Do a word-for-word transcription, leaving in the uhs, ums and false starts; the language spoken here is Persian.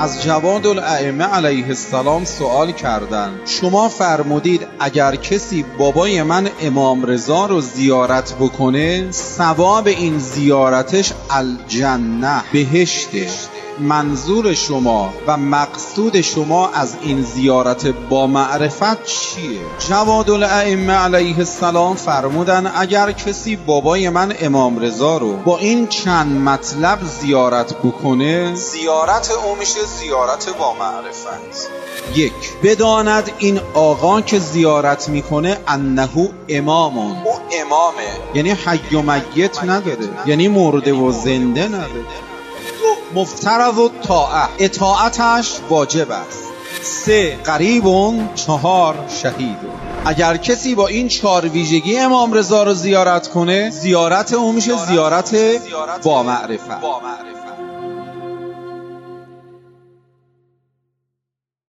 از جواد الائمه علیه السلام سوال کردند شما فرمودید اگر کسی بابای من امام رضا رو زیارت بکنه ثواب این زیارتش الجنه، بهشته. منظور شما و مقصود شما از این زیارت با معرفت چیه؟ جواد الائمه علیه السلام فرمودن اگر کسی بابای من امام رضا رو با این چند مطلب زیارت بکنه، زیارت او میشه زیارت با معرفت. یک، بداند این آقا که زیارت میکنه انه امامون، او امامه، یعنی حی و میت نداره، یعنی مرده و زنده نداره. مفترض و طاعه، اطاعتش واجب است. سه، قریبون. چهار، شهیدون. اگر کسی با این چهار ویژگی امام رضا رو زیارت کنه، زیارت او میشه زیارت با معرفت.